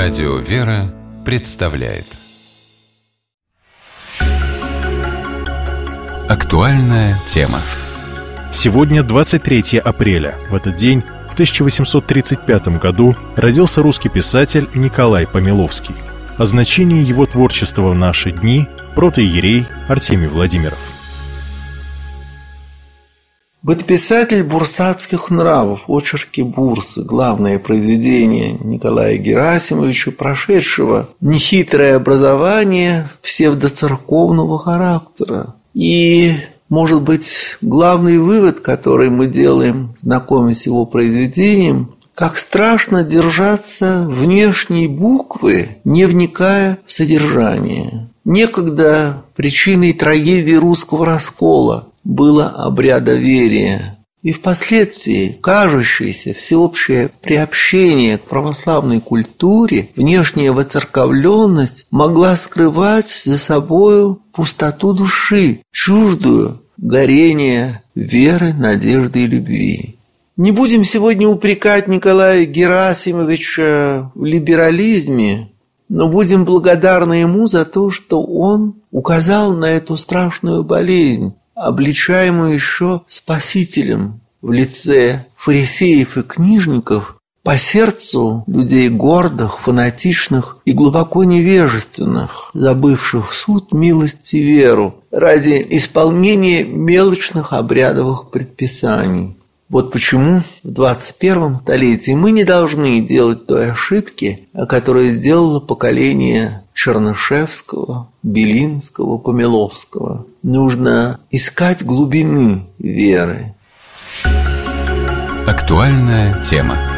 Радио «Вера» представляет актуальная тема. Сегодня 23 апреля. В этот день, в 1835 году, родился русский писатель Николай Помеловский. О значении его творчества в наши дни протоиерей Артемий Владимиров. Бытописатель бурсатских нравов, очерки Бурсы, главное произведение Николая Герасимовича, прошедшего нехитрое образование псевдоцерковного характера. И, может быть, главный вывод, который мы делаем, знакомясь с его произведением, как страшно держаться внешней буквы, не вникая в содержание. Некогда причиной трагедии русского раскола было обрядоверие, и впоследствии кажущееся всеобщее приобщение к православной культуре, внешняя воцерковленность могла скрывать за собою пустоту души, чуждую горения веры, надежды и любви. Не будем сегодня упрекать Николая Герасимовича в либерализме, но будем благодарны ему за то, что он указал на эту страшную болезнь, обличаемую еще Спасителем в лице фарисеев и книжников, по сердцу людей гордых, фанатичных и глубоко невежественных, забывших суд, милость и веру ради исполнения мелочных обрядовых предписаний. Вот почему в 21 столетии мы не должны делать той ошибки, которую сделало поколение Чернышевского, Белинского, Помеловского. Нужно искать глубины веры. Актуальная тема.